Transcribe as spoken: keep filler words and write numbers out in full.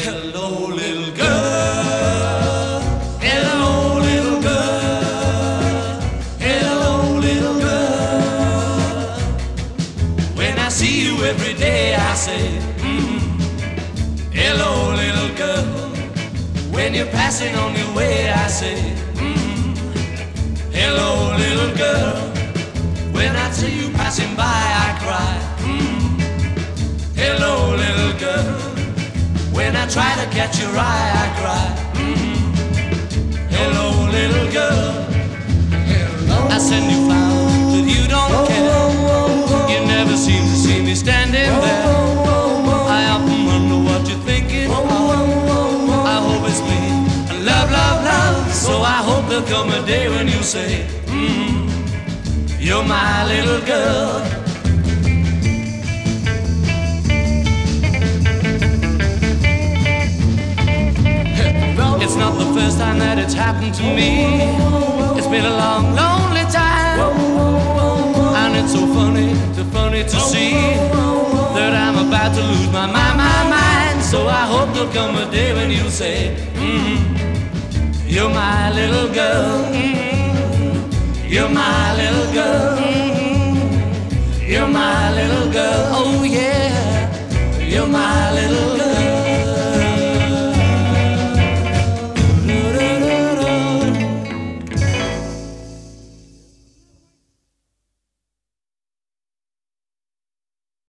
Hello, little girl. Hello, little girl. Hello, little girl. When I see you every day, I say, mm, hello, little girl. When you're passing on your way, I say, mm, hello, little girl. When I see you passing by, I cry, mm, hello, little girl. When I try to catch your eye, I cry, mm, hello, little girl. I send you flowers, but you don't care. You never seem to see me standing there. I often wonder what you're thinking of. I hope it's me. Love, love, love. So I hope there'll come a day when you say, mm, you're my little girl. It's not the first time that it's happened to me. It's been a long, lonely time, and it's so funny, so funny to see that I'm about to lose my mind, my mind. So I hope there'll come a day when you say, mm, you're my little girl, mm, you're my little